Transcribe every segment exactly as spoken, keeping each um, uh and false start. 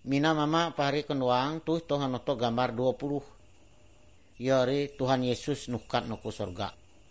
mina mama pahari kenduang tuh Tuhan noto gambar dua puluh. Yari Tuhan Yesus nukat nuku sorga.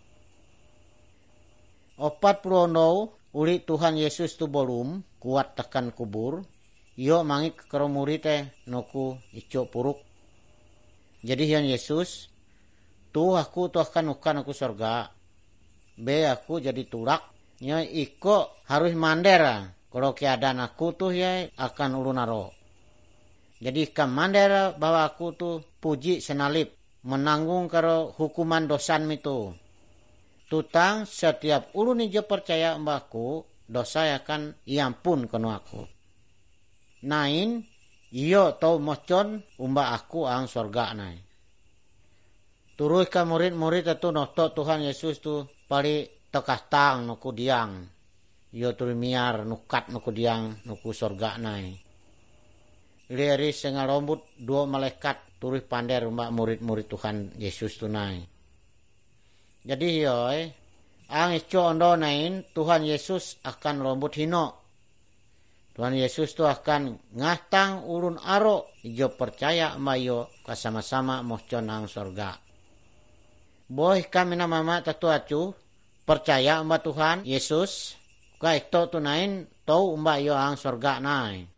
Opat puluh ondou uli Tuhan Yesus tu bolum kuat tekan kubur. Yo mangik keromuri teh nuku ico puruk. Jadi Tuhan Yesus tuh aku tuh akan nukan nuku sorga. Be aku jadi turak. Ya iko harus mandera. Kalau keadaan aku tuh ya akan ulun naro. Jadi kam mandera bahwa aku tuh puji senalip. Menanggung karo hukuman dosan itu. Tutang setiap ulun ijo percaya mbakku, dosa akan iampun kenu aku. Nain, iyo tau mocon umba aku ang sorga nai. Turui ka murid-murid itu noto Tuhan Yesus tu pali tekastang nuku diang. Iyo turi miar nukat nuku diang nuku sorga nai. Liari sengal rombut dua malaikat turui pander umba murid-murid Tuhan Yesus tu nai. Jadi yoi, ang ico ondo nain Tuhan Yesus akan rombut hino. Tuhan Yesus tu akan ngatang ulun aro ijo percaya mayo kasama-sama mohcon ang sorga. Boy kami na mama tatu acu percaya umba Tuhan Yesus ka ikto tu nain tau umba yo ang sorga nai.